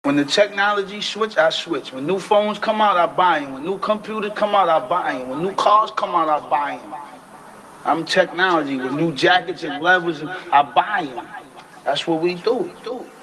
When the technology switch, I switch. When new phones come out, I buy them. When new computers come out, I buy them. When new cars come out, I buy them. I'm technology. With new jackets and levers, I buy them. That's what we do.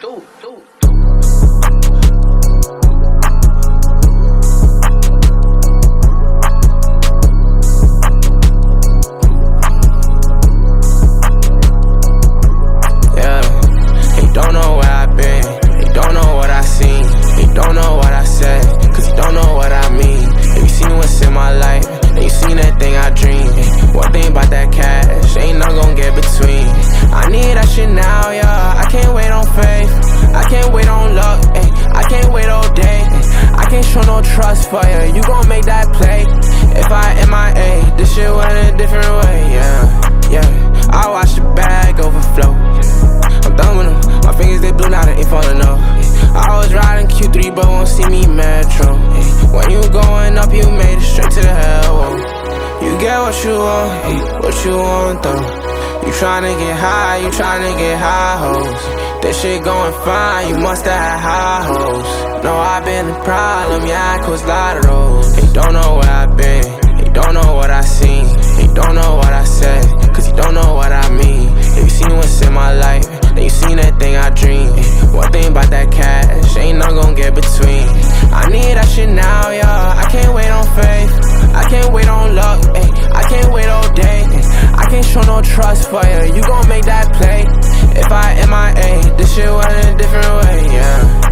Don't know where I've been, they don't know what I seen, they don't know what I said, cause they don't know what I mean. Have you seen what's in my life? Have you seen that thing I dream? One thing about that cash, ain't nothing gon' get between. I need that shit now, yeah, I can't wait on faith, I can't wait on luck, ay, I can't wait all day, ay, I can't show no trust for you, you gon' make that play. If I MIA, this shit went a different way, yeah, I watch the bag overflow. I'm done with them. My fingers they blue now, they ain't falling off. I was riding Q3 but won't see me Metro. When you going up, you made it straight to the hell. You get what you want though. You tryna get high, you tryna get high hoes. This shit going fine, you must have had high hoes. No, I've been the problem, yeah, I caused a lot of those. They don't know where I've been, they don't know what I seen, they don't know what I said, cause you don't know what I mean. Have you seen what's in my life? Then you seen that thing I dream. One thing about that cash, ain't nothing gon' get between. I need that shit now, yeah. I can't wait on faith, I can't wait on luck, ay, I can't wait all day, ay, I can't show no trust for you, you gon' make that play. If I MIA, this shit went a different way, yeah.